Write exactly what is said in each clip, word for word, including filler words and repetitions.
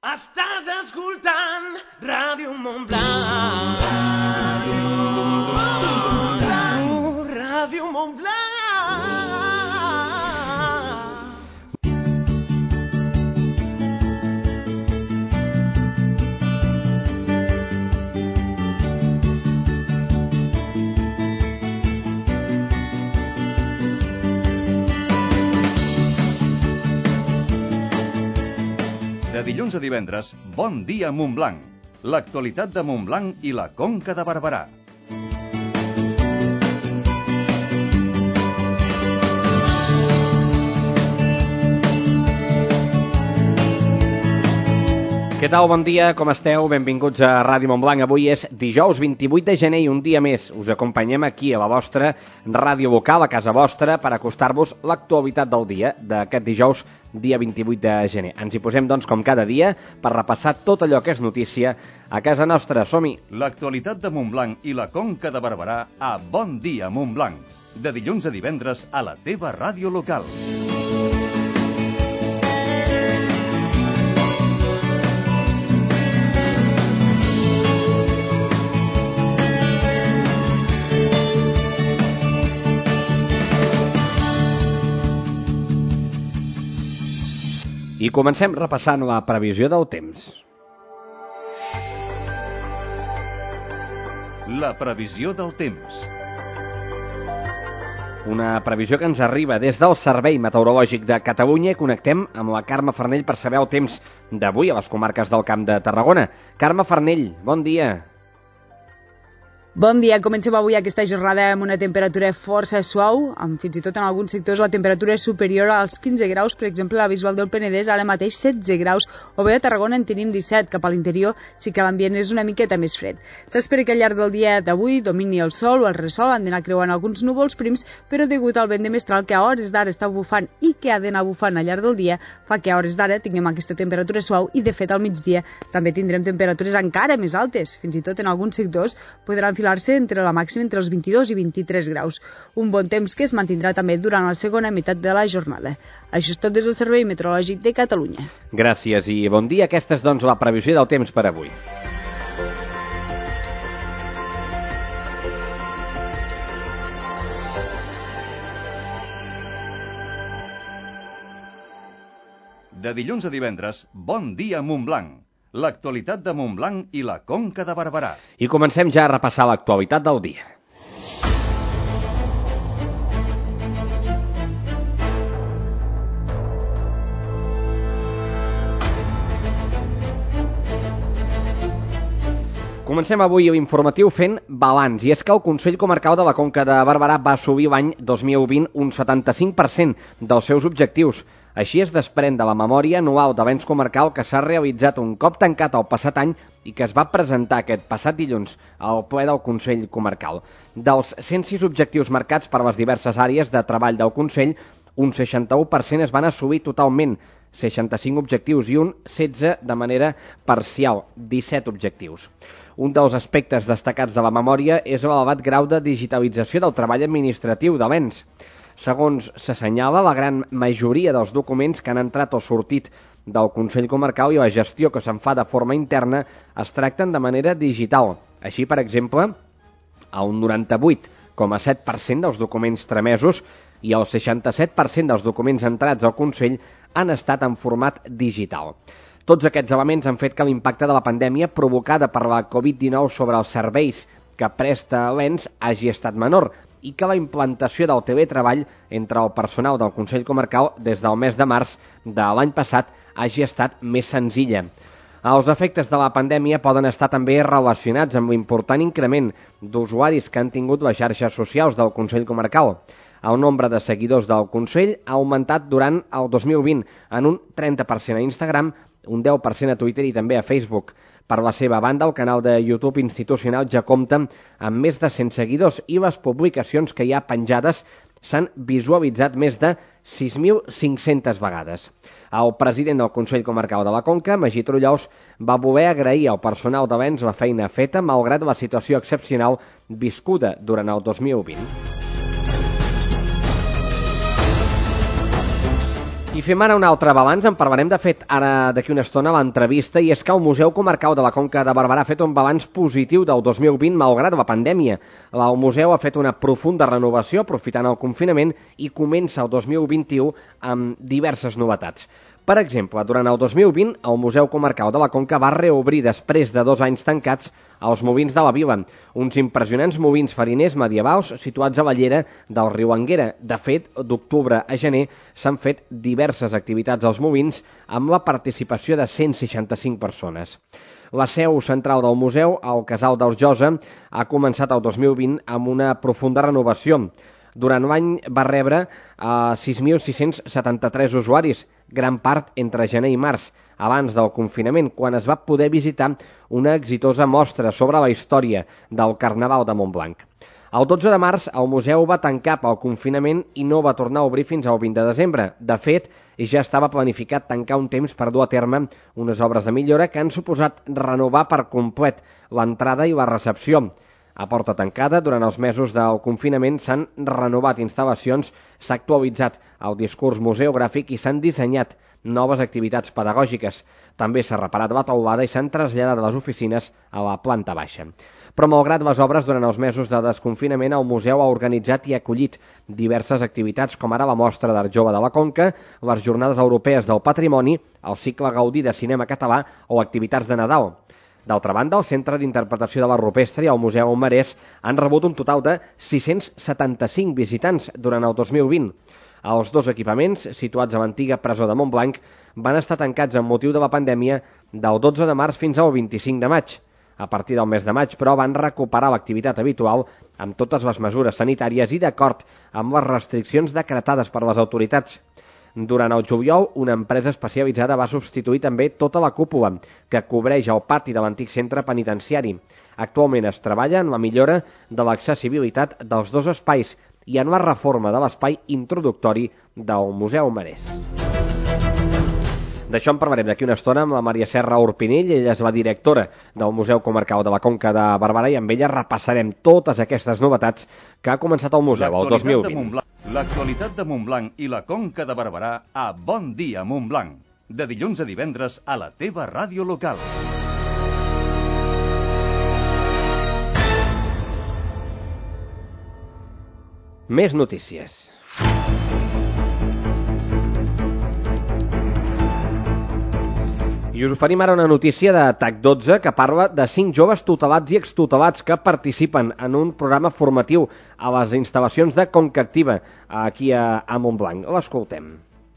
Estàs escoltant Ràdio Montblanc. Ràdio, Ràdio Montblanc. De dilluns a divendres, Bon dia Montblanc. L'actualitat de Montblanc i la Conca de Barberà. Què tal? Bon dia, com esteu? Benvinguts a Ràdio Montblanc. Avui és dijous vint-i-vuit de gener i un dia més us acompanyem aquí a la vostra ràdio local, a casa vostra, per acostar-vos l'actualitat del dia d'aquest dijous, dia vint-i-vuit de gener. Ens hi posem, doncs, com cada dia, per repassar tot allò que és notícia a casa nostra. Som-hi! L'actualitat de Montblanc i la Conca de Barberà a Bon dia Montblanc. De dilluns a divendres a la teva ràdio local. I comencem repassant la previsió del temps. La previsió del temps. Una previsió que ens arriba des del Servei Meteorològic de Catalunya i connectem amb la Carme Farnell per saber el temps d'avui a les comarques del Camp de Tarragona. Carme Farnell, bon dia. Bon dia, comencem avui aquesta jornada amb una temperatura força suau, amb fins i tot en alguns sectors la temperatura és superior als quinze graus, per exemple a la Bisbal del Penedès ara mateix setze graus, o bé a Tarragona en tenim disset, cap a l'interior sí que l'ambient és una miqueta més fred. S'espera que al llarg del dia d'avui domini el sol o el ressol, han d'anar creuant alguns núvols prims, però degut al vent de mestral que a hores d'ara està bufant i que ha d'anar bufant al llarg del dia, fa que a hores d'ara tinguem aquesta temperatura suau i de fet al migdia també tindrem temperatures encara més altes, fins i tot en alguns sectors podran enfilar-se entre la màxima entre els vint-i-dos i vint-i-tres graus. Un bon temps que es mantindrà també durant la segona meitat de la jornada. Això és tot des del Servei Meteorològic de Catalunya. Gràcies i bon dia. Aquesta és, doncs, la previsió del temps per avui. De dilluns a divendres, Bon dia Montblanc. L'actualitat de Montblanc i la Conca de Barberà. I comencem ja a repassar l'actualitat del dia. Comencem avui l'informatiu fent balanç, i és que el Consell Comarcal de la Conca de Barberà va subir l'any dos mil vint un setanta-cinc per cent dels seus objectius. Així es desprèn de la memòria anual de l'ens comarcal que s'ha realitzat un cop tancat el passat any i que es va presentar aquest passat dilluns al ple del Consell Comarcal. Dels cent sis objectius marcats per les diverses àrees de treball del Consell, un seixanta-u per cent es van assolir totalment, seixanta-cinc objectius i un setze de manera parcial, disset objectius. Un dels aspectes destacats de la memòria és l'elevat grau de digitalització del treball administratiu de l'ens. Segons s'assenyala, la gran majoria dels documents que han entrat o sortit del Consell Comarcal i la gestió que se'n fa de forma interna es tracten de manera digital. Així, per exemple, a un noranta-vuit coma set per cent dels documents tramesos i el seixanta-set per cent dels documents entrats al Consell han estat en format digital. Tots aquests elements han fet que l'impacte de la pandèmia provocada per la covid dinou sobre els serveis que presta l'ens hagi estat menor, i que la implantació del teletreball entre el personal del Consell Comarcal des del mes de març de l'any passat hagi estat més senzilla. Els efectes de la pandèmia poden estar també relacionats amb l'important increment d'usuaris que han tingut les xarxes socials del Consell Comarcal. El nombre de seguidors del Consell ha augmentat durant el dos mil vint en un trenta per cent a Instagram, un deu per cent a Twitter i també a Facebook. Per la seva banda, el canal de YouTube institucional ja compta amb més de cent seguidors i les publicacions que hi ha penjades s'han visualitzat més de sis mil cinc-centes vegades. El president del Consell Comarcal de la Conca, Magí Trullaus, va voler agrair al personal de l'ens la feina feta malgrat la situació excepcional viscuda durant el dos mil vint. I fem ara un altre balanç, en parlarem de fet ara d'aquí una estona a l'entrevista, i és que el Museu Comarcal de la Conca de Barberà ha fet un balanç positiu del dos mil vint malgrat la pandèmia. El museu ha fet una profunda renovació aprofitant el confinament i comença el dos mil vint-i-u amb diverses novetats. Per exemple, durant el dos mil vint, el Museu Comarcal de la Conca va reobrir després de dos anys tancats els Molins de la Vila, uns impressionants molins fariners medievals situats a la llera del riu Anguera. De fet, d'octubre a gener s'han fet diverses activitats als molins amb la participació de cent seixanta-cinc persones. La seu central del museu, el Casal dels Josa, ha començat el dos mil vint amb una profunda renovació. Durant l'any va rebre eh, sis mil sis-cents setanta-tres usuaris, gran part entre gener i març, abans del confinament, quan es va poder visitar una exitosa mostra sobre la història del Carnaval de Montblanc. El dotze de març el museu va tancar pel confinament i no va tornar a obrir fins al vint de desembre. De fet, ja estava planificat tancar un temps per dur a terme unes obres de millora que han suposat renovar per complet l'entrada i la recepció. A porta tancada, durant els mesos del confinament s'han renovat instal·lacions, s'ha actualitzat el discurs museogràfic i s'han dissenyat noves activitats pedagògiques. També s'ha reparat la teulada i s'han traslladat les oficines a la planta baixa. Però malgrat les obres, durant els mesos de desconfinament, el museu ha organitzat i acollit diverses activitats, com ara la Mostra d'Art Jove de la Conca, les Jornades Europees del Patrimoni, el cicle Gaudí de cinema català o activitats de Nadal. D'altra banda, el Centre d'Interpretació de la Rupestre i el Museu Marès han rebut un total de sis-cents setanta-cinc visitants durant el dos mil vint. Els dos equipaments, situats a l'antiga presó de Montblanc, van estar tancats amb motiu de la pandèmia del dotze de març fins al vint-i-cinc de maig. A partir del mes de maig, però, van recuperar l'activitat habitual amb totes les mesures sanitàries i d'acord amb les restriccions decretades per les autoritats. Durant el juliol, una empresa especialitzada va substituir també tota la cúpula que cobreix el pati de l'antic centre penitenciari. Actualment es treballa en la millora de l'accessibilitat dels dos espais i en la reforma de l'espai introductori del Museu Marès. D'això en parlarem d'aquí una estona amb la Maria Serra Urpinell. Ella és la directora del Museu Comarcal de la Conca de Barberà i amb ella repassarem totes aquestes novetats que ha començat el museu el dos mil vint. L'actualitat de Montblanc i la Conca de Barberà a Bon Dia Montblanc. De dilluns a divendres a la teva ràdio local. Més notícies. I us oferim ara una notícia de T A C dotze que parla de cinc joves tutelats i extutelats que participen en un programa formatiu a les instal·lacions de Conca Activa aquí a, a Montblanc. L'escoltem.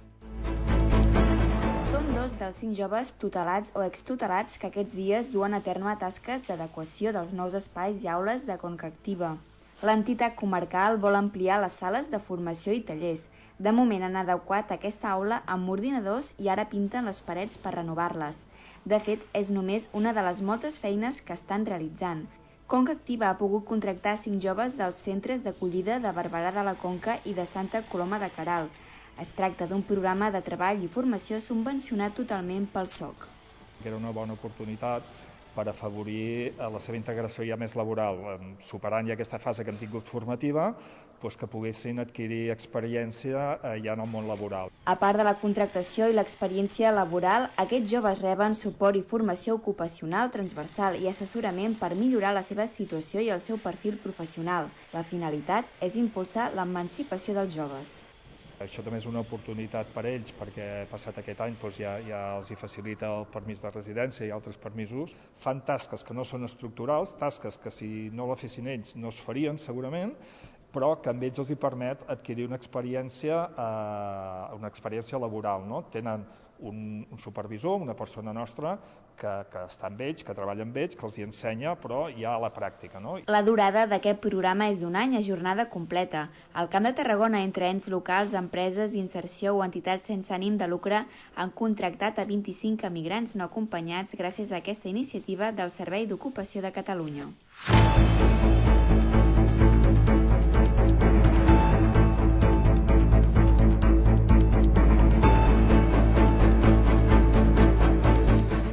Són dos dels cinc joves tutelats o extutelats que aquests dies duen a terme tasques d'adequació dels nous espais i aules de Conca Activa. L'entitat comarcal vol ampliar les sales de formació i tallers. De moment han adequat aquesta aula amb ordinadors i ara pinten les parets per renovar-les. De fet, és només una de les moltes feines que estan realitzant. Conca Activa ha pogut contractar cinc joves dels centres d'acollida de Barberà de la Conca i de Santa Coloma de Queralt. Es tracta d'un programa de treball i formació subvencionat totalment pel S O C. Era una bona oportunitat per afavorir la seva integració ja més laboral, superant ja aquesta fase que hem tingut formativa, doncs que poguessin adquirir experiència ja en el món laboral. A part de la contractació i l'experiència laboral, aquests joves reben suport i formació ocupacional transversal i assessorament per millorar la seva situació i el seu perfil professional. La finalitat és impulsar l'emancipació dels joves. Això també és una oportunitat per a ells perquè passat aquest any doncs ja, ja els hi facilita el permís de residència i altres permisos. Fan tasques que no són estructurals, tasques que si no la fessin ells no es farien segurament, però que amb ells els hi permet adquirir una experiència, eh, una experiència laboral. No? Tenen un, un supervisor, una persona nostra, que, que està amb ells, que treballa amb ells, que els hi ensenya, però ja a la pràctica. No? La durada d'aquest programa és d'un any a jornada completa. Al Camp de Tarragona, entre ens locals, empreses d'inserció o entitats sense ànim de lucre han contractat a vint-i-cinc emigrants no acompanyats gràcies a aquesta iniciativa del Servei d'Ocupació de Catalunya.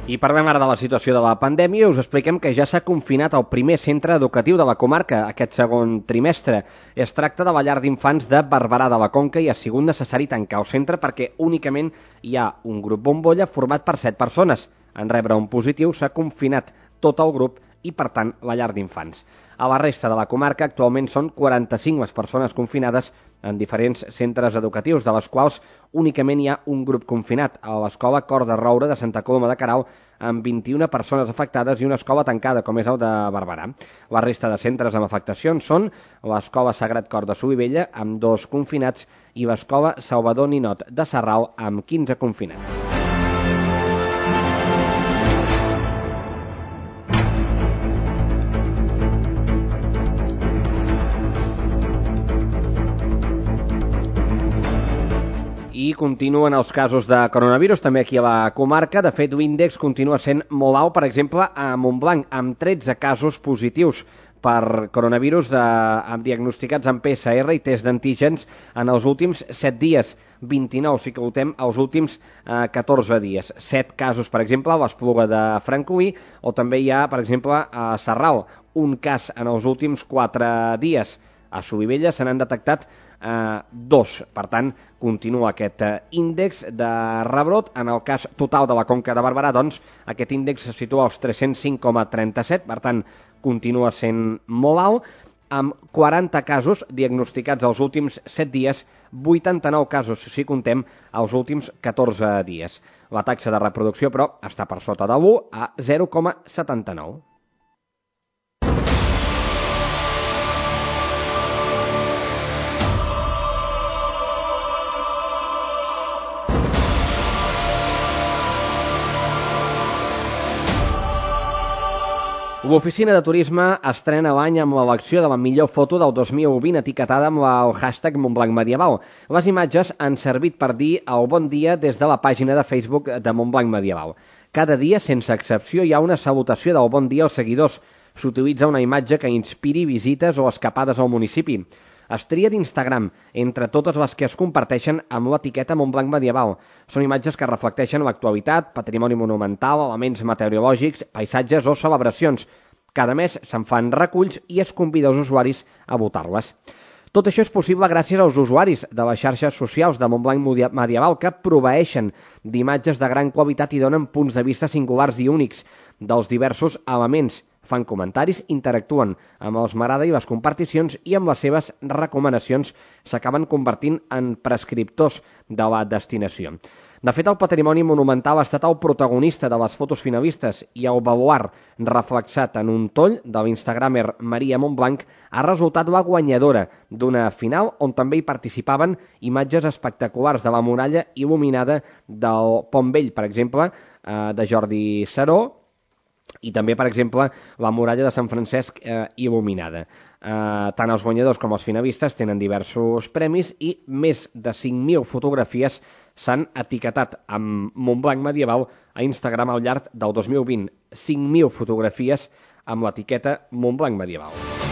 I parlem ara de la situació de la pandèmia i us expliquem que ja s'ha confinat el primer centre educatiu de la comarca aquest segon trimestre. Es tracta de la llar d'infants de Barberà de la Conca i ha sigut necessari tancar el centre perquè únicament hi ha un grup bombolla format per set persones. En rebre un positiu s'ha confinat tot el grup i, per tant, la llar d'infants. A la resta de la comarca actualment són quaranta-cinc les persones confinades en diferents centres educatius, de les quals únicament hi ha un grup confinat, a l'escola Cor de Roure de Santa Coloma de Queralt, amb vint-i-una persones afectades i una escola tancada, com és el de Barberà. La resta de centres amb afectacions són l'escola Sagrat Cor de Solivella, amb dos confinats, i l'escola Salvador Ninot de Sarral, amb quinze confinats. I continuen els casos de coronavirus també aquí a la comarca. De fet, l'índex continua sent molt alt, per exemple, a Montblanc, amb tretze casos positius per coronavirus de, amb diagnosticats amb P C R i test d'antígens en els últims set dies. vint-i-nou, si calculem, els últims eh, catorze dies. set casos, per exemple, a l'Espluga de Francolí, o també hi ha, per exemple, a Sarral, un cas en els últims quatre dies. A Solivella se n'han detectat Eh, dos. Per tant, continua aquest eh, índex de rebrot. En el cas total de la Conca de Barberà, doncs, aquest índex se situa als tres-cents cinc coma trenta-set, per tant, continua sent molt alt, amb quaranta casos diagnosticats els últims set dies, vuitanta-nou casos si comptem els últims catorze dies. La taxa de reproducció, però, està per sota de l'u a zero coma setanta-nou. L'Oficina de Turisme estrena l'any amb l'elecció de la millor foto del dos mil vint etiquetada amb el hashtag Montblanc Medieval. Les imatges han servit per dir el bon dia des de la pàgina de Facebook de Montblanc Medieval. Cada dia, sense excepció, hi ha una salutació del bon dia als seguidors. S'utilitza una imatge que inspiri visites o escapades al municipi. Es tria d'Instagram, entre totes les que es comparteixen amb l'etiqueta Montblanc Medieval. Són imatges que reflecteixen l'actualitat, patrimoni monumental, elements meteorològics, paisatges o celebracions. Cada mes se'n fan reculls i es convida els usuaris a votar-les. Tot això és possible gràcies als usuaris de les xarxes socials de Montblanc Medieval que proveeixen d'imatges de gran qualitat i donen punts de vista singulars i únics dels diversos elements. Fan comentaris, interactuen amb els m'agrada i les comparticions i amb les seves recomanacions s'acaben convertint en prescriptors de la destinació. De fet, el patrimoni monumental ha estat el protagonista de les fotos finalistes i el baluard reflexat en un toll de l'Instagramer Maria Montblanc ha resultat la guanyadora d'una final on també hi participaven imatges espectaculars de la muralla il·luminada del Pont Vell, per exemple, de Jordi Saró, i també, per exemple, la muralla de Sant Francesc eh, il·luminada. Eh, tant els guanyadors com els finalistes tenen diversos premis i més de cinc mil fotografies s'han etiquetat amb Montblanc Medieval a Instagram al llarg del dos mil vint. cinc mil fotografies amb l'etiqueta Montblanc Medieval.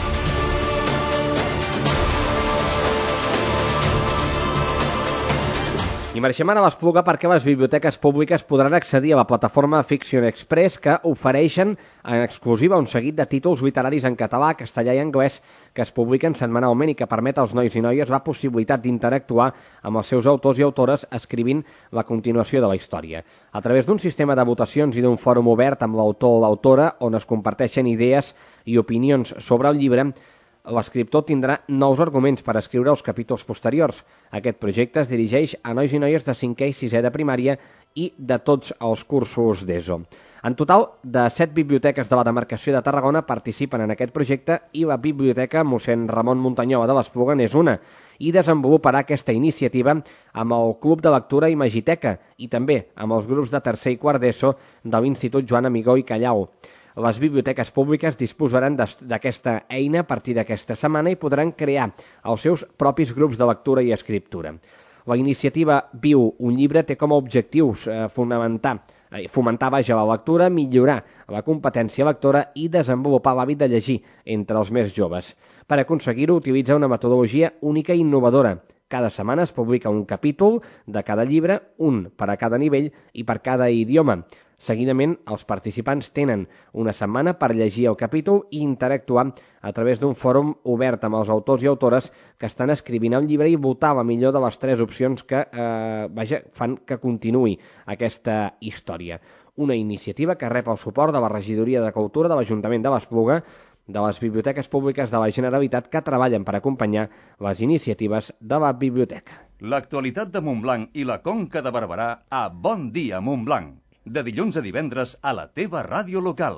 I marxem ara a l'Espluga perquè les biblioteques públiques podran accedir a la plataforma Fiction Express que ofereixen en exclusiva un seguit de títols literaris en català, castellà i anglès que es publiquen setmanalment i que permet als nois i noies la possibilitat d'interactuar amb els seus autors i autores escrivint la continuació de la història. A través d'un sistema de votacions i d'un fòrum obert amb l'autor o l'autora on es comparteixen idees i opinions sobre el llibre, l'escriptor tindrà nous arguments per escriure els capítols posteriors. Aquest projecte es dirigeix a nois i noies de cinquè i sisè de primària i de tots els cursos d'ESO. En total, de set biblioteques de la demarcació de Tarragona participen en aquest projecte i la Biblioteca mossèn Ramon Muntanyola de l'Espluga n'és una i desenvoluparà aquesta iniciativa amb el Club de Lectura i Magiteca i també amb els grups de tercer i quart d'ESO de l'Institut Joan Amigó i Callau. Les biblioteques públiques disposaran d'aquesta eina a partir d'aquesta setmana i podran crear els seus propis grups de lectura i escriptura. La iniciativa Viu un llibre té com a objectius eh, fomentar, eh, fomentar vaja, la lectura, millorar la competència lectora i desenvolupar l'hàbit de llegir entre els més joves. Per aconseguir-ho, utilitza una metodologia única i innovadora. Cada setmana es publica un capítol de cada llibre, un per a cada nivell i per cada idioma. Seguidament, els participants tenen una setmana per llegir el capítol i interactuar a través d'un fòrum obert amb els autors i autores que estan escrivint el llibre i votar la millor de les tres opcions que eh, vaja, fan que continuï aquesta història. Una iniciativa que rep el suport de la Regidoria de Cultura de l'Ajuntament de l'Espluga, de les Biblioteques Públiques de la Generalitat, que treballen per acompanyar les iniciatives de la biblioteca. L'actualitat de Montblanc i la Conca de Barberà a Bon Dia Montblanc. De dilluns a divendres a la teva ràdio local.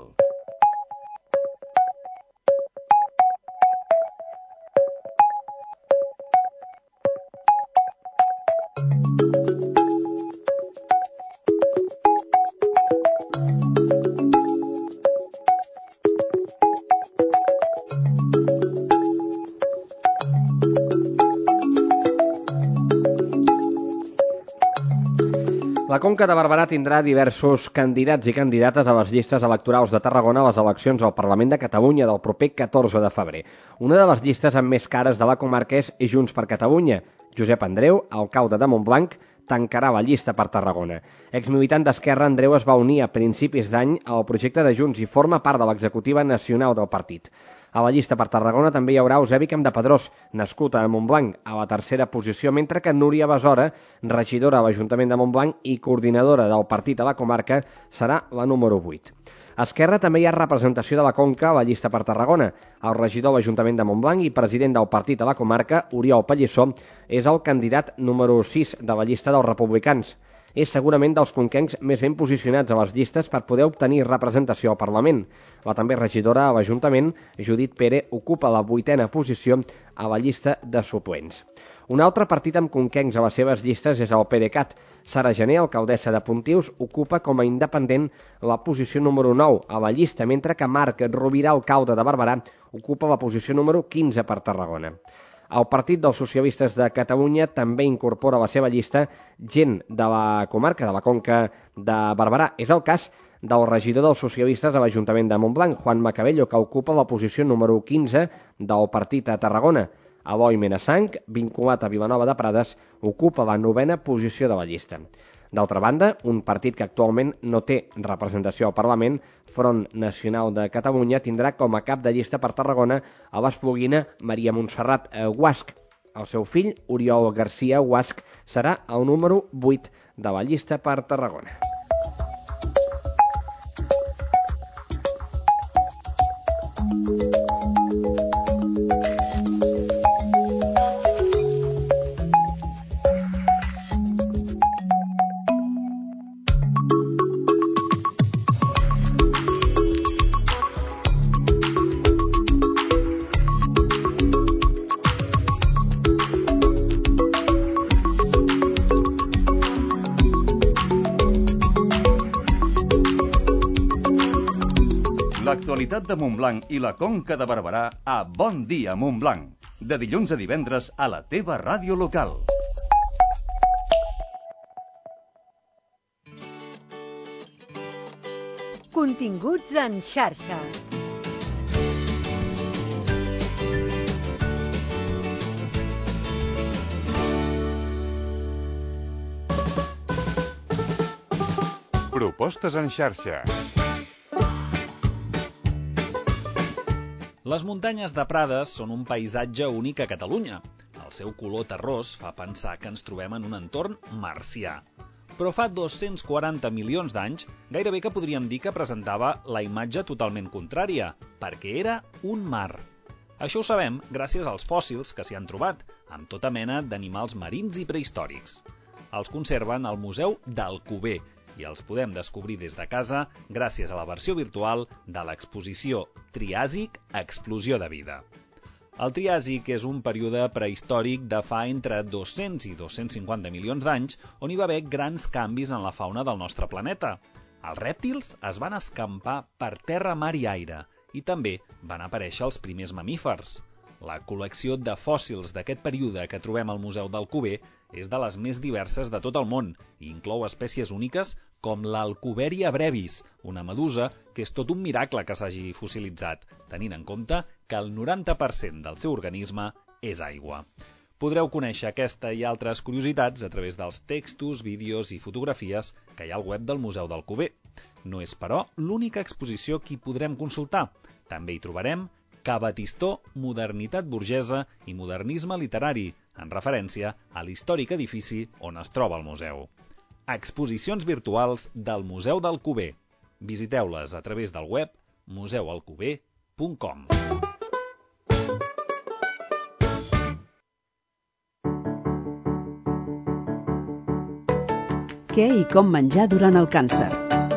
La Conca de Barberà tindrà diversos candidats i candidates a les llistes electorals de Tarragona a les eleccions al Parlament de Catalunya del proper catorze de febrer. Una de les llistes amb més cares de la comarca és Junts per Catalunya. Josep Andreu, alcalde de Montblanc, tancarà la llista per Tarragona. Exmilitant d'Esquerra, Andreu es va unir a principis d'any al projecte de Junts i forma part de l'executiva nacional del partit. A la llista per Tarragona també hi haurà Eusebi Campdepadrós, nascut a Montblanc, a la tercera posició, mentre que Núria Besora, regidora a l'Ajuntament de Montblanc i coordinadora del partit a la comarca, serà la número vuit. A Esquerra també hi ha representació de la Conca a la llista per Tarragona. El regidor a l'Ajuntament de Montblanc i president del partit a la comarca, Oriol Pallissó, és el candidat número sis de la llista dels republicans. És segurament dels conquencs més ben posicionats a les llistes per poder obtenir representació al Parlament. La també regidora a l'Ajuntament, Judit Pere, ocupa la vuitena posició a la llista de suplents. Un altre partit amb conquencs a les seves llistes és el PDeCAT. Sara Gené, alcaldessa de Pontils, ocupa com a independent la posició número nou a la llista, mentre que Marc Rovira, alcalde de Barberà, ocupa la posició número quinze per Tarragona. El Partit dels Socialistes de Catalunya també incorpora a la seva llista gent de la comarca, de la Conca de Barberà. És el cas del regidor dels socialistes a l'Ajuntament de Montblanc, Juan Macabello, que ocupa la posició número quinze del partit a Tarragona. Eloi Menassanc, vinculat a Vilanova de Prades, ocupa la novena posició de la llista. D'altra banda, un partit que actualment no té representació al Parlament, Front Nacional de Catalunya, tindrà com a cap de llista per Tarragona a l'espluguina Maria Montserrat Guasch. El seu fill, Oriol Garcia Guasch, serà el número vuit de la llista per Tarragona. L'actualitat de Montblanc i la Conca de Barberà a Bon Dia Montblanc. De dilluns a divendres a la teva ràdio local. Continguts en xarxa. Propostes en xarxa. Les muntanyes de Prades són un paisatge únic a Catalunya. El seu color terrós fa pensar que ens trobem en un entorn marcià. Però fa dos-cents quaranta milions d'anys, gairebé que podríem dir que presentava la imatge totalment contrària, perquè era un mar. Això ho sabem gràcies als fòssils que s'hi han trobat, amb tota mena d'animals marins i prehistòrics. Els conserven al Museu d'Alcover, i els podem descobrir des de casa gràcies a la versió virtual de l'exposició Triàsic, Explosió de Vida. El Triàsic és un període prehistòric de fa entre dos-cents i dos-cents cinquanta milions d'anys on hi va haver grans canvis en la fauna del nostre planeta. Els rèptils es van escampar per terra, mar i aire i també van aparèixer els primers mamífers. La col·lecció de fòssils d'aquest període que trobem al Museu d'Alcover és de les més diverses de tot el món i inclou espècies úniques com l'Alcoveria brevis, una medusa que és tot un miracle que s'hagi fossilitzat, tenint en compte que el noranta per cent del seu organisme és aigua. Podreu conèixer aquesta i altres curiositats a través dels textos, vídeos i fotografies que hi ha al web del Museu d'Alcover. No és, però, l'única exposició que hi podrem consultar. També hi trobarem Cavatistó, modernitat burgesa i modernisme literari, en referència a l'històric edifici on es troba el museu. Exposicions virtuals del Museu d'Alcover. Visiteu-les a través del web museu alcover punt com. Què i com menjar durant el càncer?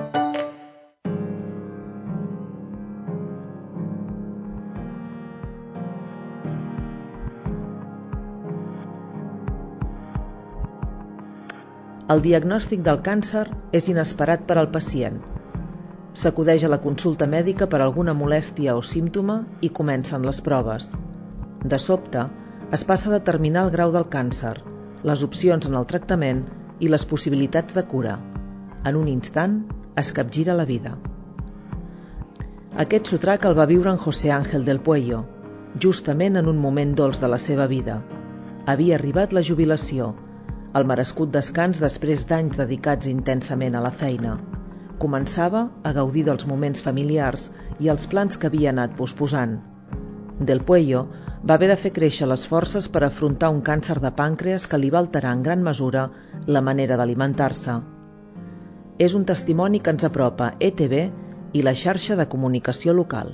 El diagnòstic del càncer és inesperat per al pacient. S'acudeix a la consulta mèdica per alguna molèstia o símptoma i comencen les proves. De sobte, es passa a determinar el grau del càncer, les opcions en el tractament i les possibilitats de cura. En un instant, es capgira la vida. Aquest sotrac el va viure en José Ángel del Puello, justament en un moment dolç de la seva vida. Havia arribat la jubilació, el merescut descans després d'anys dedicats intensament a la feina. Començava a gaudir dels moments familiars i els plans que havia anat posposant. Del Puello va haver de fer créixer les forces per afrontar un càncer de pàncreas que li va alterar en gran mesura la manera d'alimentar-se. És un testimoni que ens apropa E T V i la xarxa de comunicació local.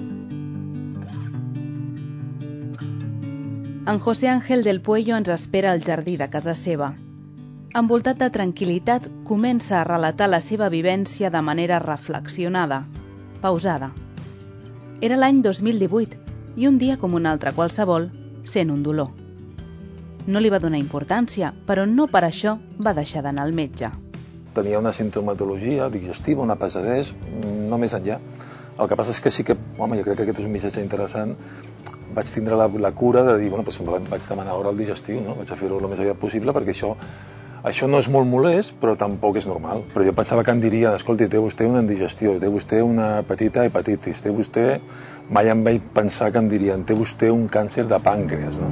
En José Ángel del Puello ens espera al jardí de casa seva. Envoltat de tranquil·litat, comença a relatar la seva vivència de manera reflexionada, pausada. Era l'any dos mil divuit i un dia com un altre qualsevol sent un dolor. No li va donar importància, però no per això va deixar d'anar al metge. Tenia una sintomatologia digestiva, una pesadesa, no més enllà. El que passa és que sí que, home, jo crec que aquest és un missatge interessant. Vaig tindre la, la cura de dir, bueno, doncs vaig demanar hora al digestiu, no? Vaig a fer-ho el més aviat possible perquè això, això no és molt molest, però tampoc és normal. Però jo pensava que em diria, escolti, té vostè una indigestió, té vostè una petita hepatitis, té vostè... Mai em vaig pensar que em dirien, té vostè un càncer de pàncreas, no?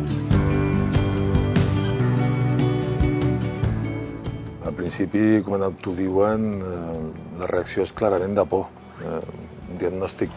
Al principi, quan t'ho diuen, eh, la reacció és clarament de por. Eh, un diagnòstic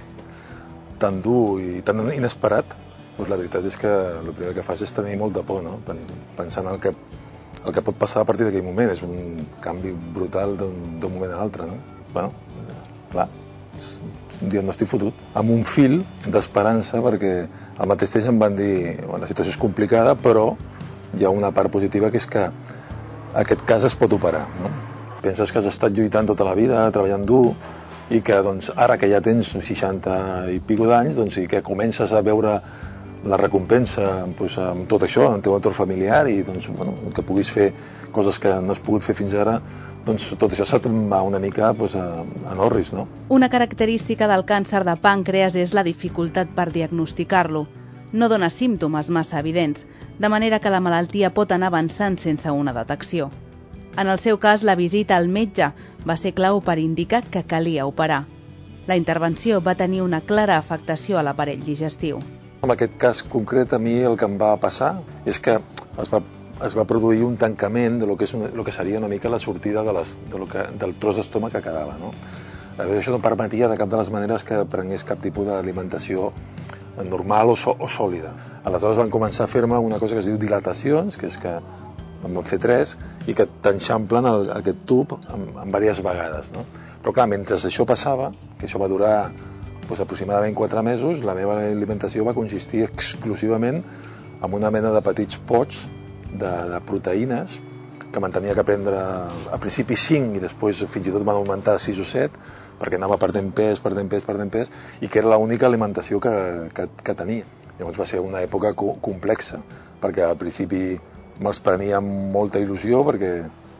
tan dur i tan inesperat, doncs la veritat és que el primer que fas és tenir molt de por, no? Pensant en el que, el que pot passar a partir d'aquell moment. És un canvi brutal d'un moment a l'altre, no? Bueno, clar, és un diagnòstic fotut, amb un fil d'esperança, perquè al mateix temps em van dir, bueno, la situació és complicada, però hi ha una part positiva que és que aquest cas es pot operar, no? Penses que has estat lluitant tota la vida, treballant dur, i que doncs, ara que ja tens seixanta i pico d'anys, doncs, i que comences a veure la recompensa doncs, amb tot això, en el teu entorn familiar, i doncs, bueno, que puguis fer coses que no has pogut fer fins ara, doncs tot això se't va una mica doncs, a, a norris, no? Una característica del càncer de pàncreas és la dificultat per diagnosticar-lo. No dona símptomes massa evidents, de manera que la malaltia pot anar avançant sense una detecció. En el seu cas, la visita al metge va ser clau per indicar que calia operar. La intervenció va tenir una clara afectació a l'aparell digestiu. En aquest cas concret, a mi el que em va passar és que es va, es va produir un tancament de lo que, és una, lo que seria una mica la sortida de les, de lo que, del tros d'estómac que quedava, no? Això no permetia de cap de les maneres que prengués cap tipus d'alimentació normal o, so, o sòlida. Aleshores van començar a fer-me una cosa que es diu dilatacions, que és que en van fer tres, i que t'enxamplen el, aquest tub en, en diverses vegades, no? Però clar, mentre això passava, que això va durar doncs, aproximadament quatre mesos, la meva alimentació va consistir exclusivament en una mena de petits pots de, de proteïnes que me'n tenia que prendre a principi cinc i després fins i tot van augmentar a sis o set perquè anava perdent pes, perdent pes, perdent pes i que era l'única alimentació que, que, que tenia. Llavors va ser una època co complexa perquè al principi me'ls prenia amb molta il·lusió perquè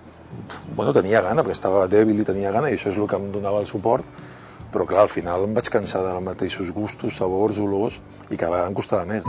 bueno, tenia gana, perquè estava dèbil i tenia gana i això és el que em donava el suport, però clar, al final em vaig cansar dels mateixos gustos, sabors, olors i cada vegada em costava més.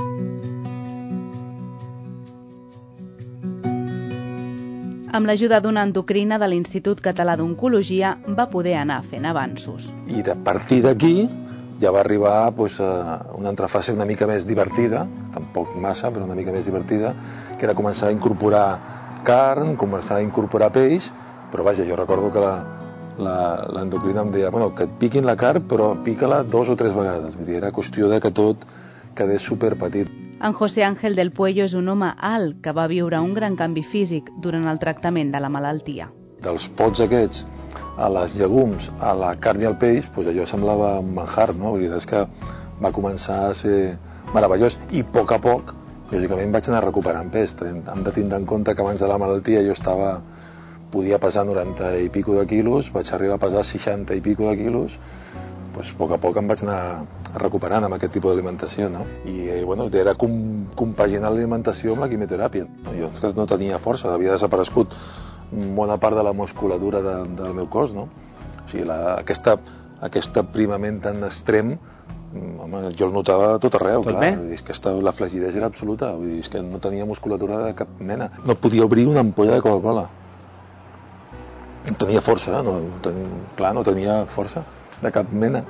Amb l'ajuda d'una endocrina de l'Institut Català d'Oncologia va poder anar fent avanços. I a partir d'aquí ja va arribar doncs, una altra fase una mica més divertida, tampoc massa, però una mica més divertida, que era començar a incorporar carn, començar a incorporar peix, però vaja, jo recordo que l'endocrina em deia, bueno, que et piquin la carn, però pica-la dos o tres vegades. Vull dir, era qüestió de que tot quedés superpetit. En José Ángel del Puello és un home alt que va viure un gran canvi físic durant el tractament de la malaltia. Dels pots aquests a les llegums, a la carn i al peix, doncs allò semblava un manjar, no? La veritat és que va començar a ser meravellós i a poc a poc, lògicament vaig anar recuperant pes. Hem de tindre en compte que abans de la malaltia jo estava, podia pesar noranta i pico de quilos, vaig arribar a pesar seixanta i pico de quilos, doncs a poc a poc em vaig anar recuperant amb aquest tipus d'alimentació, no? I bueno, era com, compaginar l'alimentació amb la quimioteràpia. Jo no tenia força, havia desaparegut bona part de la musculatura de, del meu cos, no? O sigui, la, aquesta, aquest aprimament tan extrem, home, jo el notava a tot arreu, tot clar. És que esta, la flagidesa era absoluta, vull dir, és que no tenia musculatura de cap mena. No podia obrir una ampolla de Coca-Cola. No tenia força, no, ten, clar, no tenia força de cap mena.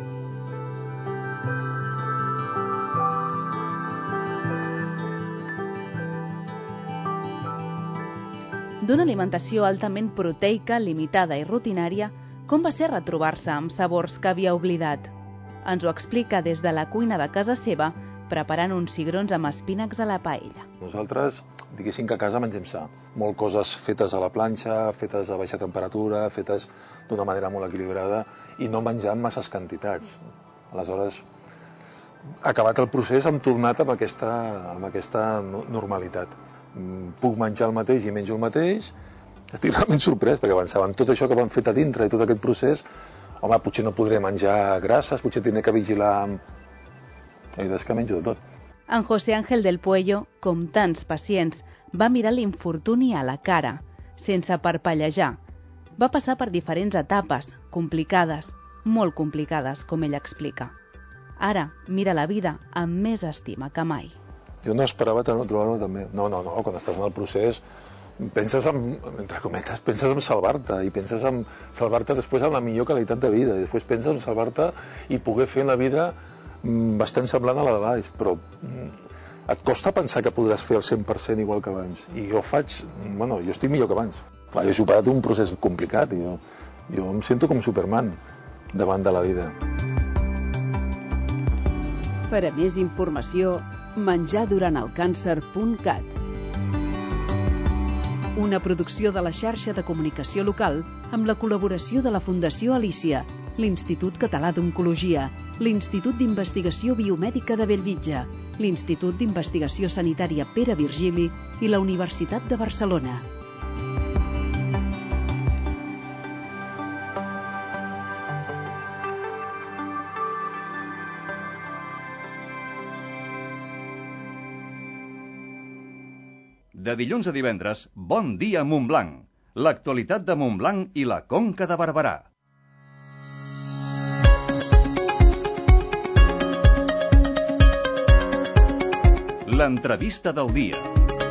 D'una alimentació altament proteica, limitada i rutinària, com va ser retrobar-se amb sabors que havia oblidat? Ens ho explica des de la cuina de casa seva, preparant uns cigrons amb espínacs a la paella. Nosaltres, diguéssim que a casa mengem sa. Molt coses fetes a la planxa, fetes a baixa temperatura, fetes d'una manera molt equilibrada i no menjant masses quantitats. Aleshores, acabat el procés, hem tornat amb aquesta, amb aquesta normalitat. Puc menjar el mateix i menjo el mateix, estic realment sorprès, perquè pensaven tot això que van fet a dintre i tot aquest procés, home, potser no podré menjar grasses, potser tindré que vigilar amb... La veritat és que menjo de tot. En José Ángel del Puello, com tants pacients, va mirar l'infortuni a la cara, sense parpellejar. Va passar per diferents etapes, complicades, molt complicades, com ell explica. Ara mira la vida amb més estima que mai. Jo no esperava trobar-ho també. No, no, no, quan estàs en el procés penses en, entre cometes, penses en salvar-te i penses en salvar-te després amb la millor qualitat de vida i després penses en salvar-te i poder fer la vida bastant semblant a la de l'Alls, però et costa pensar que podràs fer el cent per cent igual que abans. I jo faig, bueno, jo estic millor que abans. Clar, jo he superat un procés complicat i jo, jo em sento com Superman davant de la vida. Per a més informació, menjar durant el càncer punt cat. Una producció de la xarxa de comunicació local amb la col·laboració de la Fundació Alícia, l'Institut Català d'Oncologia, l'Institut d'Investigació Biomèdica de Bellvitge, l'Institut d'Investigació Sanitària Pere Virgili i la Universitat de Barcelona. De dilluns a divendres, Bon dia Montblanc. L'actualitat de Montblanc i la Conca de Barberà. L'entrevista del dia.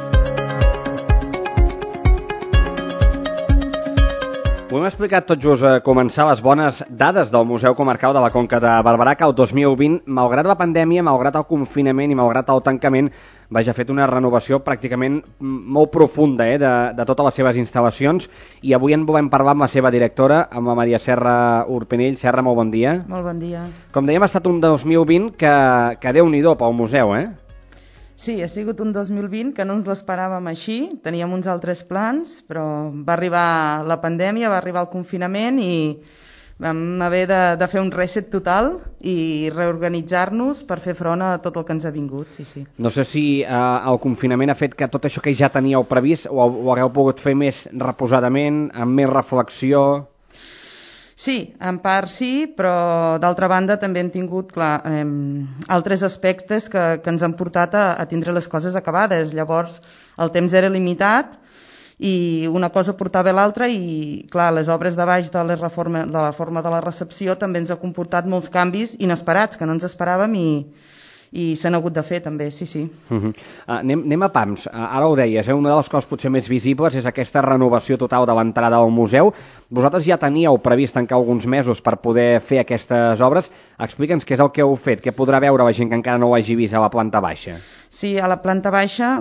Ho hem explicat tot just a començar les bones dades del Museu Comarcal de la Conca de Barberà, que el dos mil vint, malgrat la pandèmia, malgrat el confinament i malgrat el tancament, vaja, ha fet una renovació pràcticament molt profunda eh, de, de totes les seves instal·lacions, i avui en volem parlar amb la seva directora, amb la Maria Serra Urpinell. Serra, molt bon dia. Molt bon dia. Com dèiem, ha estat un dos mil vint que, que Déu-n'hi-do pel museu, eh? Sí, ha sigut un dos mil vint que no ens l'esperàvem així, teníem uns altres plans, però va arribar la pandèmia, va arribar el confinament i vam haver de, de fer un reset total i reorganitzar-nos per fer front a tot el que ens ha vingut. Sí, sí. No sé si eh, el confinament ha fet que tot això que ja teníeu previst ho, ho hagueu pogut fer més reposadament, amb més reflexió... Sí, en part sí, però d'altra banda també hem tingut clar, eh, altres aspectes que, que ens han portat a, a tindre les coses acabades. Llavors el temps era limitat i una cosa portava l'altra i clar, les obres de baix de la, reforma, de la forma de la recepció també ens ha comportat molts canvis inesperats que no ens esperàvem i, i s'han hagut de fer també, sí, sí. Uh -huh. uh, anem, anem a pams, uh, ara ho deies, eh? Una de les coses potser més visibles és aquesta renovació total de l'entrada al museu. Vosaltres ja teníeu previst tancar alguns mesos per poder fer aquestes obres. Explica'ns què és el que heu fet, què podrà veure la gent que encara no ho hagi vist a la planta baixa. Sí, a la planta baixa,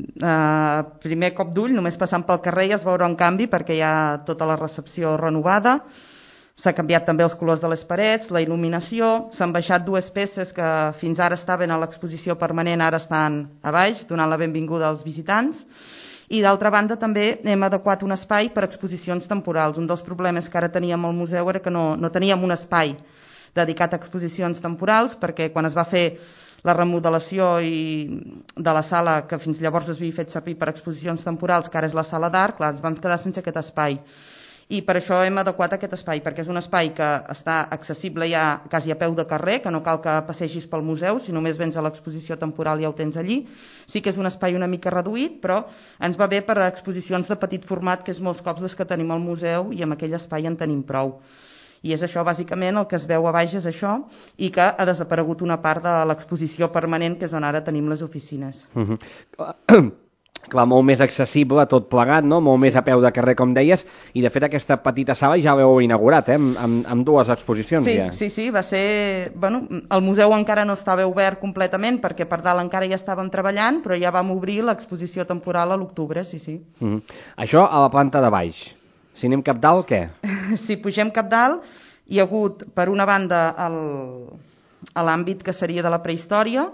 eh, primer cop d'ull, només passant pel carrer ja es veurà un canvi perquè hi ha tota la recepció renovada. S'ha canviat també els colors de les parets, la il·luminació, s'han baixat dues peces que fins ara estaven a l'exposició permanent, ara estan a baix, donant la benvinguda als visitants. I d'altra banda també hem adequat un espai per exposicions temporals. Un dels problemes que ara teníem al museu era que no, no teníem un espai dedicat a exposicions temporals, perquè quan es va fer la remodelació i de la sala que fins llavors es havia fet servir per exposicions temporals, que ara és la sala d'art, clar, ens vam quedar sense aquest espai. I per això hem adequat aquest espai, perquè és un espai que està accessible ja quasi a peu de carrer, que no cal que passegis pel museu, si només vens a l'exposició temporal ja ho tens allí. Sí que és un espai una mica reduït, però ens va bé per a exposicions de petit format, que és molts cops les que tenim al museu, i amb aquell espai en tenim prou. I és això, bàsicament, el que es veu a baix és això, i que ha desaparegut una part de l'exposició permanent, que és on ara tenim les oficines. Uh -huh. Clar, molt més accessible tot plegat, no? Molt més a peu de carrer, com deies, i de fet aquesta petita sala ja l'heu inaugurat, eh? amb, amb, amb dues exposicions. Sí, ja. sí, sí, va ser... Bueno, el museu encara no estava obert completament perquè per dalt encara ja estàvem treballant, però ja vam obrir l'exposició temporal a l'octubre, sí, sí. Uh -huh. Això a la planta de baix. Si anem cap dalt, què? Si pugem cap dalt, hi ha hagut, per una banda, el, a l'àmbit que seria de la prehistòria.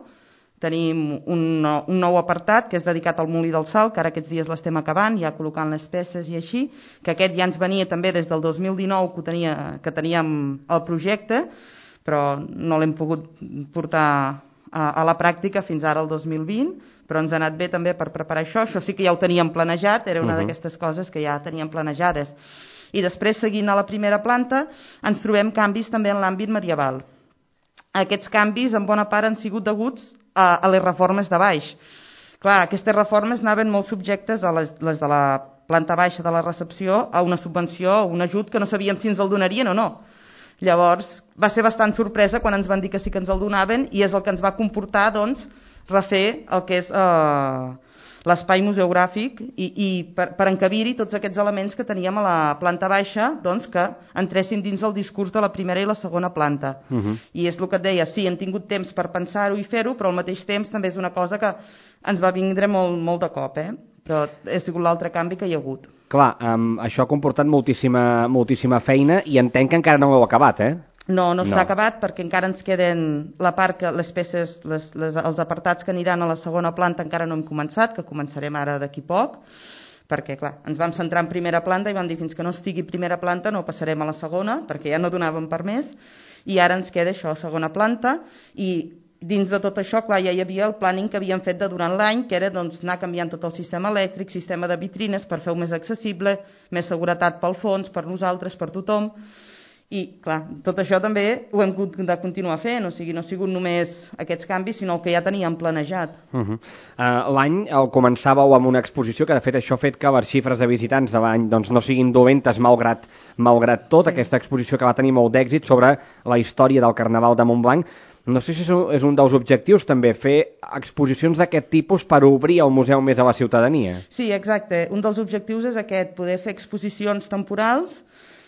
Tenim un, un nou apartat que és dedicat al Molí del Salt, que ara aquests dies l'estem acabant, ja col·locant les peces i així, que aquest ja ens venia també des del dos mil dinou que, tenia, que teníem el projecte, però no l'hem pogut portar a, a la pràctica fins ara el dos mil vint, però ens ha anat bé també per preparar això. Això sí que ja ho teníem planejat, era una uh-huh. d'aquestes coses que ja teníem planejades. I després, seguint a la primera planta, ens trobem canvis també en l'àmbit medieval. Aquests canvis, en bona part, han sigut deguts a, a les reformes de baix. Clar, aquestes reformes anaven molt subjectes a les, les de la planta baixa de la recepció a una subvenció o un ajut que no sabíem si ens el donarien o no. Llavors, va ser bastant sorpresa quan ens van dir que sí que ens el donaven i és el que ens va comportar, doncs, refer el que és eh, l'espai museogràfic i, i per, per encabir-hi tots aquests elements que teníem a la planta baixa, doncs, que entressin dins el discurs de la primera i la segona planta. Uh-huh. I és el que et deia, sí, hem tingut temps per pensar-ho i fer-ho, però al mateix temps també és una cosa que ens va vindre molt, molt de cop, eh? Però ha sigut l'altre canvi que hi ha hagut. Clar, um, això ha comportat moltíssima, moltíssima feina i entenc que encara no ho heu acabat, eh? No, no està no. acabat perquè encara ens queden la part que les peces, les, les, els apartats que aniran a la segona planta encara no hem començat, que començarem ara d'aquí poc, perquè clar, ens vam centrar en primera planta i vam dir fins que no estigui primera planta no passarem a la segona, perquè ja no donàvem per més, i ara ens queda això, segona planta, i dins de tot això, clar, ja hi havia el planning que havíem fet de durant l'any, que era doncs, anar canviant tot el sistema elèctric, sistema de vitrines per fer-ho més accessible, més seguretat pel fons, per nosaltres, per tothom. I, clar, tot això també ho hem de continuar fent, o sigui, no ha sigut només aquests canvis, sinó el que ja teníem planejat. Uh -huh. uh, L'any el començàveu amb una exposició que, de fet, això ha fet que les xifres de visitants de l'any doncs, no siguin dolentes, malgrat, malgrat tot, sí. Aquesta exposició que va tenir molt d'èxit sobre la història del Carnaval de Montblanc. No sé si és un dels objectius, també, fer exposicions d'aquest tipus per obrir el museu més a la ciutadania. Sí, exacte. Un dels objectius és aquest, poder fer exposicions temporals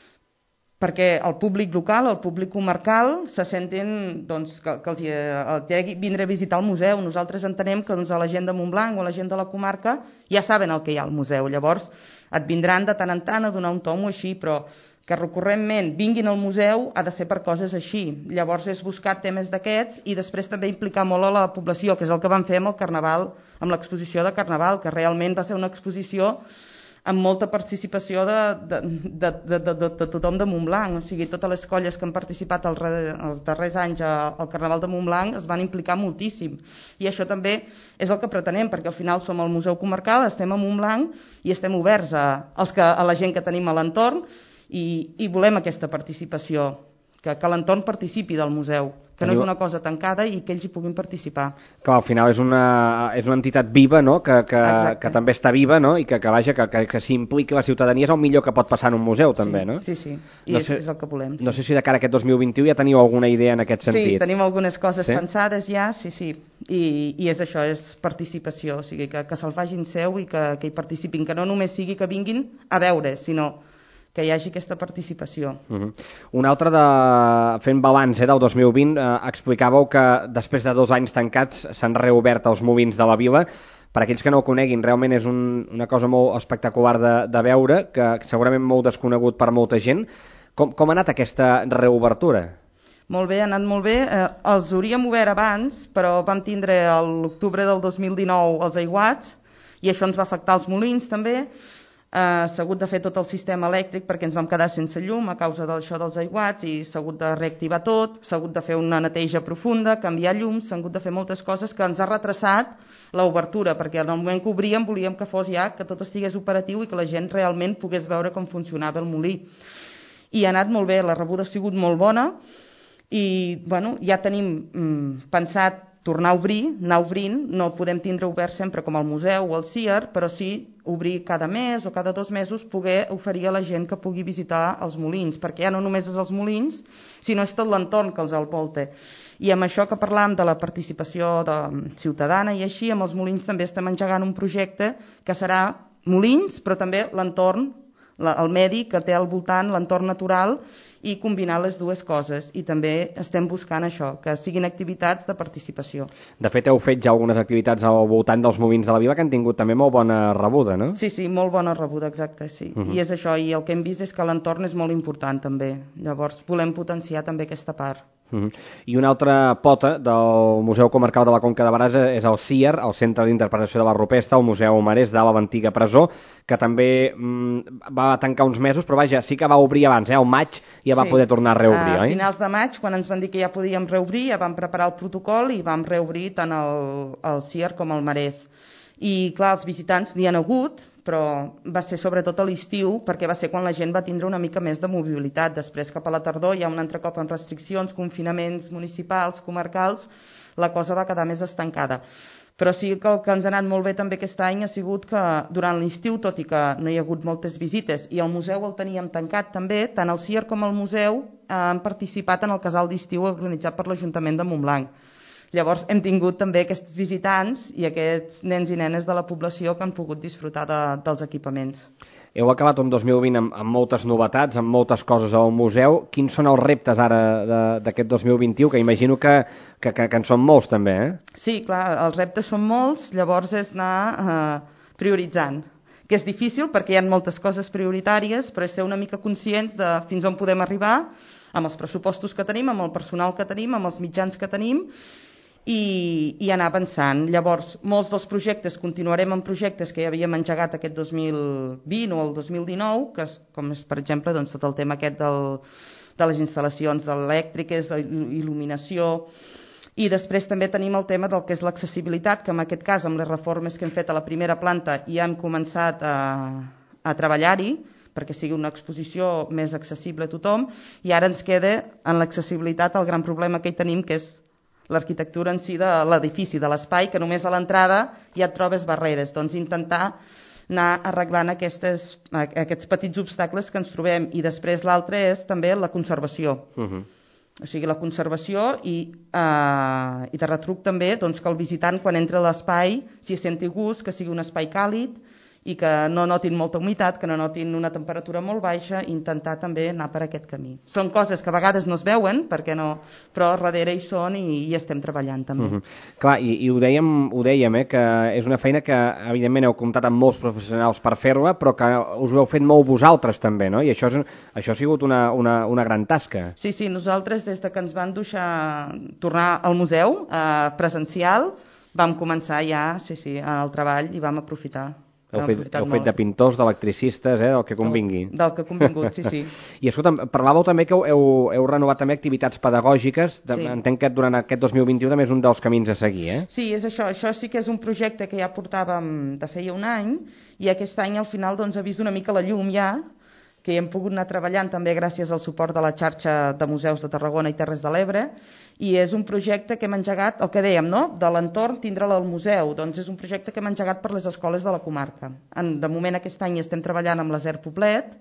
perquè el públic local, el públic comarcal, se sentin doncs, que, que els hi vindre a visitar el museu. Nosaltres entenem que doncs, a la gent de Montblanc o a la gent de la comarca ja saben el que hi ha al museu. Llavors et vindran de tant en tant a donar un tom o així, però que recurrentment vinguin al museu ha de ser per coses així. Llavors és buscar temes d'aquests i després també implicar molt a la població, que és el que vam fer amb el Carnaval, amb l'exposició de Carnaval, que realment va ser una exposició amb molta participació de, de, de, de, de, de, de tothom de Montblanc. O sigui, totes les colles que han participat el, els darrers anys al Carnaval de Montblanc es van implicar moltíssim. I això també és el que pretenem, perquè al final som el Museu Comarcal, estem a Montblanc i estem oberts a, als que, a la gent que tenim a l'entorn i, i volem aquesta participació, que, que l'entorn participi del museu, que que no és una cosa tancada i que ells hi puguin participar. Que al final és una, és una entitat viva, no? que, que, que també està viva, no? I que, que, vaja, que, que, que s'impliqui la ciutadania és el millor que pot passar en un museu, també, sí, no? Sí, sí, i no és, sé, és el que volem. Sí. No sé si de cara a aquest dos mil vint-i-u ja teniu alguna idea en aquest sentit. Sí, tenim algunes coses sí? pensades ja, sí, sí, i, i és això, és participació, o sigui, que, que se'l facin seu i que, que hi participin, que no només sigui que vinguin a veure, sinó que hi hagi aquesta participació. Uh-huh. Una altra, de... fent balanç eh, del dos mil vint, eh, explicàveu que després de dos anys tancats s'han reobert els molins de la vila. Per aquells que no ho coneguin, realment és un, una cosa molt espectacular de, de veure, que segurament molt desconegut per molta gent. Com, com ha anat aquesta reobertura? Molt bé, ha anat molt bé. Eh, els hauríem obert abans, però vam tindre a l'octubre del dos mil dinou els aiguats, i això ens va afectar els molins també. Uh, s'ha hagut de fer tot el sistema elèctric perquè ens vam quedar sense llum a causa d'això dels aiguats i s'ha hagut de reactivar tot, s'ha hagut de fer una neteja profunda, canviar llums, s'han hagut de fer moltes coses que ens ha retrasat l'obertura, perquè en el moment que obríem volíem que fos ja, que tot estigués operatiu i que la gent realment pogués veure com funcionava el molí. I ha anat molt bé, la rebuda ha sigut molt bona i bueno, ja tenim mm, pensat tornar a obrir, anar obrint, no podem tindre obert sempre com el museu o el C I A R, però sí obrir cada mes o cada dos mesos poder oferir a la gent que pugui visitar els molins, perquè ja no només és els molins, sinó és tot l'entorn que els envolta. I amb això que parlàvem de la participació de, ciutadana i així, amb els molins també estem engegant un projecte que serà molins, però també l'entorn, la, el medi que té al voltant, l'entorn natural, i combinar les dues coses. I també estem buscant això, que siguin activitats de participació. De fet, heu fet ja algunes activitats al voltant dels molins de la vila que han tingut també molt bona rebuda, no? Sí, sí, molt bona rebuda, exacte, sí. Uh-huh. I és això, i el que hem vist és que l'entorn és molt important també. Llavors, volem potenciar també aquesta part. Uh-huh. I una altra pota del Museu Comarcal de la Conca de Barberà és el C I A R, el Centre d'Interpretació de la Rupestre, el Museu Marès de l'antiga presó, que també mm, va tancar uns mesos, però vaja, sí que va obrir abans, eh? Al maig ja va sí. poder tornar a reobrir, oi? A finals de maig, quan ens van dir que ja podíem reobrir, ja vam preparar el protocol i vam reobrir tant el, el C I A R com el Marès. I clar, els visitants n'hi han hagut, però va ser sobretot a l'estiu, perquè va ser quan la gent va tindre una mica més de mobilitat. Després, cap a la tardor, hi ha un altre cop amb restriccions, confinaments municipals, comarcals, la cosa va quedar més estancada. Però sí que el que ens ha anat molt bé també aquest any ha sigut que durant l'estiu, tot i que no hi ha hagut moltes visites, i el museu el teníem tancat també, tant el C I A R com el museu han participat en el casal d'estiu organitzat per l'Ajuntament de Montblanc. Llavors hem tingut també aquests visitants i aquests nens i nenes de la població que han pogut disfrutar de, dels equipaments. Heu acabat un dos mil vint amb, amb moltes novetats, amb moltes coses al museu. Quins són els reptes ara d'aquest dos mil vint-i-u, que imagino que, que, que, que en són molts també, eh? Sí, clar, els reptes són molts, llavors és anar eh, prioritzant, que és difícil perquè hi ha moltes coses prioritàries, però és ser una mica conscients de fins on podem arribar amb els pressupostos que tenim, amb el personal que tenim, amb els mitjans que tenim, I, i anar avançant. Llavors, molts dels projectes, continuarem amb projectes que ja havíem engegat aquest dos mil vint o el dos mil dinou, que és, com és, per exemple, doncs, tot el tema aquest del, de les instal·lacions elèctriques, il·luminació, i després també tenim el tema del que és l'accessibilitat, que en aquest cas, amb les reformes que hem fet a la primera planta, ja hem començat a, a treballar-hi, perquè sigui una exposició més accessible a tothom, i ara ens queda en l'accessibilitat el gran problema que hi tenim, que és l'arquitectura en si de l'edifici, de l'espai, que només a l'entrada ja et trobes barreres. Doncs intentar anar arreglant aquestes, aquests petits obstacles que ens trobem. I després l'altre és també la conservació. Uh-huh. O sigui, la conservació i, eh, i de retruc també doncs, que el visitant quan entra a l'espai s'hi senti gust, que sigui un espai càlid i que no notin molta humitat, que no notin una temperatura molt baixa, i intentar també anar per aquest camí. Són coses que a vegades no es veuen, perquè no, però darrere hi són i hi estem treballant també. Uh-huh. Clar, i, i ho dèiem, ho dèiem eh, que és una feina que evidentment heu comptat amb molts professionals per fer-la, però que us ho heu fet molt vosaltres també, no? I això, és, això ha sigut una, una, una gran tasca. Sí, sí, nosaltres des de que ens van deixar tornar al museu eh, presencial, vam començar ja sí, sí, en el treball i vam aprofitar. Heu fet, heu fet de pintors, d'electricistes, eh, del que convingui. Del, del que convingut, sí, sí. I escolta'm, parlàveu també que heu, heu renovat també activitats pedagògiques. De, sí. Entenc que durant aquest dos mil vint-i-u també és un dels camins a seguir, eh? Sí, és això. Això sí que és un projecte que ja portàvem de feia un any, i aquest any al final doncs, ha vist una mica la llum ja, que hi hem pogut anar treballant també gràcies al suport de la xarxa de museus de Tarragona i Terres de l'Ebre, i és un projecte que hem engegat, el que dèiem, no? De l'entorn tindre'l al museu, doncs és un projecte que hem engegat per les escoles de la comarca. En, de moment aquest any estem treballant amb l'Aser Poblet,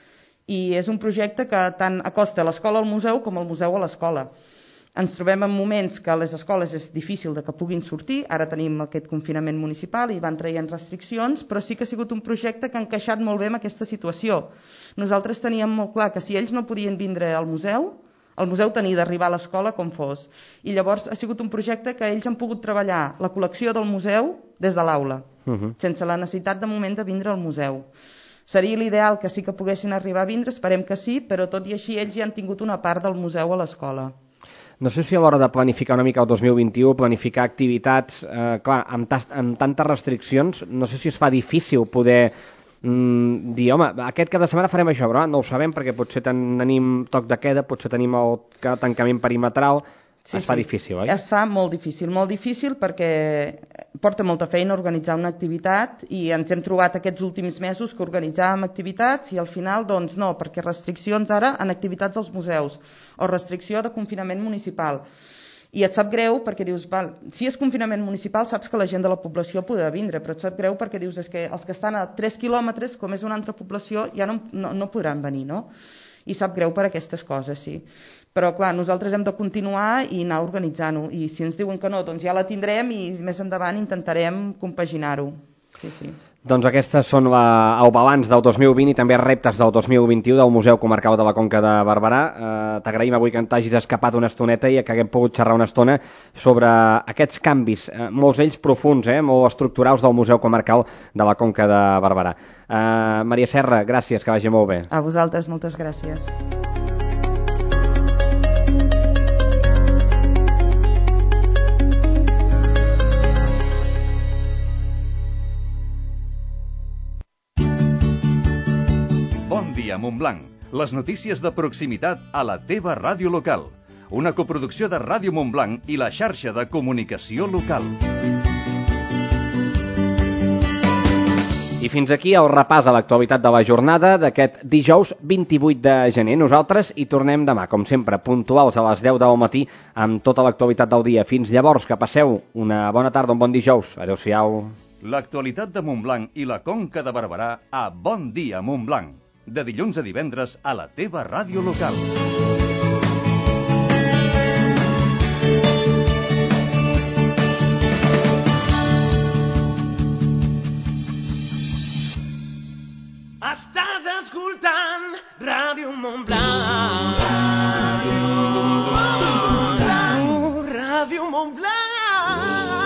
i és un projecte que tant acosta l'escola al museu com el museu a l'escola. Ens trobem en moments que a les escoles és difícil de que puguin sortir, ara tenim aquest confinament municipal i van traient restriccions, però sí que ha sigut un projecte que ha encaixat molt bé en aquesta situació. Nosaltres teníem molt clar que si ells no podien vindre al museu, el museu tenia d'arribar a l'escola com fos. I llavors ha sigut un projecte que ells han pogut treballar la col·lecció del museu des de l'aula, uh-huh. sense la necessitat de moment de vindre al museu. Seria l'ideal que sí que poguessin arribar a vindre, esperem que sí, però tot i així ells ja han tingut una part del museu a l'escola. No sé si a l'hora de planificar una mica el dos mil vint-i-u, planificar activitats, eh, clar, amb, tas, amb tantes restriccions, no sé si es fa difícil poder mm, dir, home, aquest cada setmana farem això, però no ho sabem perquè potser tenim toc de queda, potser tenim el tancament perimetral, sí, es fa sí. difícil, oi? Es fa molt difícil, molt difícil perquè porta molta feina organitzar una activitat i ens hem trobat aquests últims mesos que organitzàvem activitats i al final, doncs no, perquè restriccions ara en activitats als museus o restricció de confinament municipal. I et sap greu perquè dius, val, si és confinament municipal saps que la gent de la població podrà vindre, però et sap greu perquè dius és que els que estan a tres quilòmetres, com és una altra població, ja no, no, no podran venir, no? I sap greu per aquestes coses, sí. Però clar, nosaltres hem de continuar i anar organitzant-ho, i si ens diuen que no, doncs ja la tindrem i més endavant intentarem compaginar-ho. Sí, sí. Doncs aquestes són la, el balanç del dos mil vint i també reptes del dos mil vint-i-u del Museu Comarcal de la Conca de Barberà. Eh, T'agraïm avui que t'hagis escapat una estoneta i que haguem pogut xerrar una estona sobre aquests canvis, eh, molts ells profuns, eh, molt estructurals del Museu Comarcal de la Conca de Barberà. Eh, Maria Serra, gràcies, que vagi molt bé. A vosaltres, moltes gràcies. Bon dia, Montblanc. Les notícies de proximitat a la teva ràdio local. Una coproducció de Ràdio Montblanc i la xarxa de comunicació local. I fins aquí el repàs a l'actualitat de la jornada d'aquest dijous vint-i-vuit de gener. Nosaltres hi tornem demà, com sempre, puntuals a les deu del matí amb tota l'actualitat del dia. Fins llavors, que passeu una bona tarda, un bon dijous. Adéu-siau. L'actualitat de Montblanc i la Conca de Barberà a Bon dia, Montblanc. De dilluns a divendres a la teva ràdio local. Estàs escoltant Ràdio Montblanc. Ràdio Montblanc. Ràdio Montblanc.